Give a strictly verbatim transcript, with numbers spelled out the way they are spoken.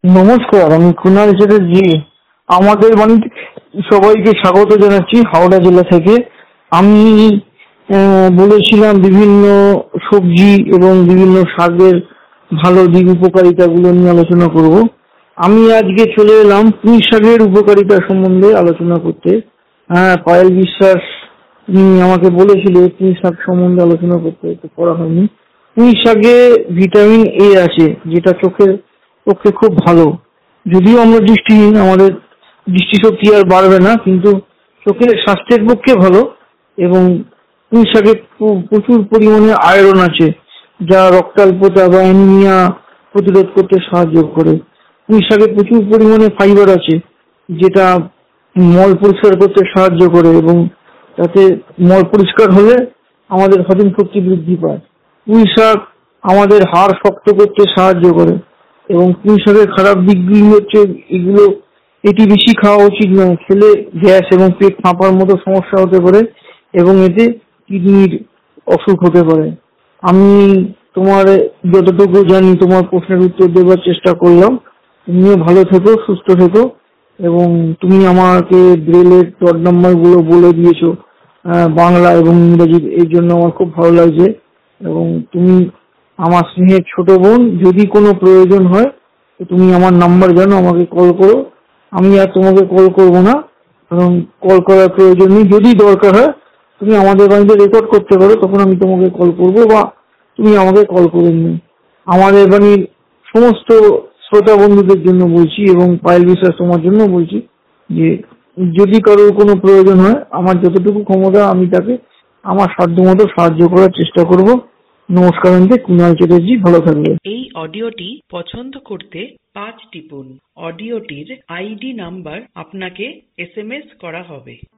নমস্কার, আমি কুনাল চ্যাটার্জি। আমাদের বাড়িতে সবাইকে স্বাগত জানাচ্ছি হাওড়া জেলা থেকে। আমি আহ, বলেছিলাম বিভিন্ন সবজি এবং বিভিন্ন শাকের ভালো দিক উপকারিতাগুলো নিয়ে আলোচনা করব। আমি আজকে চলে এলাম পুঁই শাকের উপকারিতা সম্বন্ধে আলোচনা করতে। হ্যাঁ, পায়েল বিশ্বাস উনি আমাকে বলেছিল পুঁই শাক সম্বন্ধে আলোচনা করতে, তো করা হয়নি। পুঁই শাকে ভিটামিন এ আছে, যেটা চোখের পক্ষে খুব ভালো। যদিও আমরা দৃষ্টিহীন, আমাদের দৃষ্টিশক্তি আর বাড়বে না, কিন্তু চোখের স্বাস্থ্যের পক্ষে ভালো। এবং পুঁই শাকে প্র- প্রচুর পরিমাণে আয়রন আছে, যা রক্তাল্পতা বা অ্যানিমিয়া প্রতিরোধ করতে সাহায্য করে। পুঁই শাকে প্রচুর পরিমাণে ফাইবার আছে, যেটা মল পরিষ্কার করতে সাহায্য করে, এবং তাতে মল পরিষ্কার হলে আমাদের হজম শক্তি বৃদ্ধি পায়। পুঁই শাক আমাদের হাড় শক্ত করতে সাহায্য করে। এবং পুঁই শাকের খারাপ দিকগুলি হচ্ছে এগুলো, এটি বেশি খাওয়া উচিত নয়। খেলে গ্যাস এবং পেট ফাঁপার মতো সমস্যা হতে পারে, এবং এতে কিডনির অসুখ হতে পারে। আমি তোমার যতটুকু জানি তোমার প্রশ্নের উত্তর দেওয়ার চেষ্টা করলাম। তুমিও ভালো থেকো, সুস্থ থেকো। এবং তুমি আমাকে ব্রেলের ডট নাম্বার গুলো বলে দিয়েছো, আহ, বাংলা এবং ইংরেজি, এই জন্য আমার খুব ভালো লাগছে। এবং তুমি আমার স্নেহের ছোট বোন। যদি কোনো প্রয়োজন হয় তো তুমি আমার নাম্বার জানো, আমাকে কল করো। আমি আর তোমাকে কল করবো না, কারণ কল করার প্রয়োজন নেই। যদি দরকার হয় তুমি আমাদের বাড়িতে রেকর্ড করতে পারো, তখন আমি তোমাকে কল করবো, বা তুমি আমাকে কল করে নিও। আমাদের বাড়ির সমস্ত শ্রোতা বন্ধুদের জন্য বলছি, এবং পায়েল বিশ্বাস তোমার জন্য বলছি, যে যদি কারোর কোনো প্রয়োজন হয়, আমার যতটুকু ক্ষমতা আমি তাকে আমার সাধ্যমতো সাহায্য করার চেষ্টা করব। নমস্কার, আমি কুনাল চ্যাটার্জি। ভালো থাকবে। এই অডিওটি পছন্দ করতে পাঁচ টিপুন। অডিওটির আইডি নাম্বার আপনাকে এস এম এস করা হবে।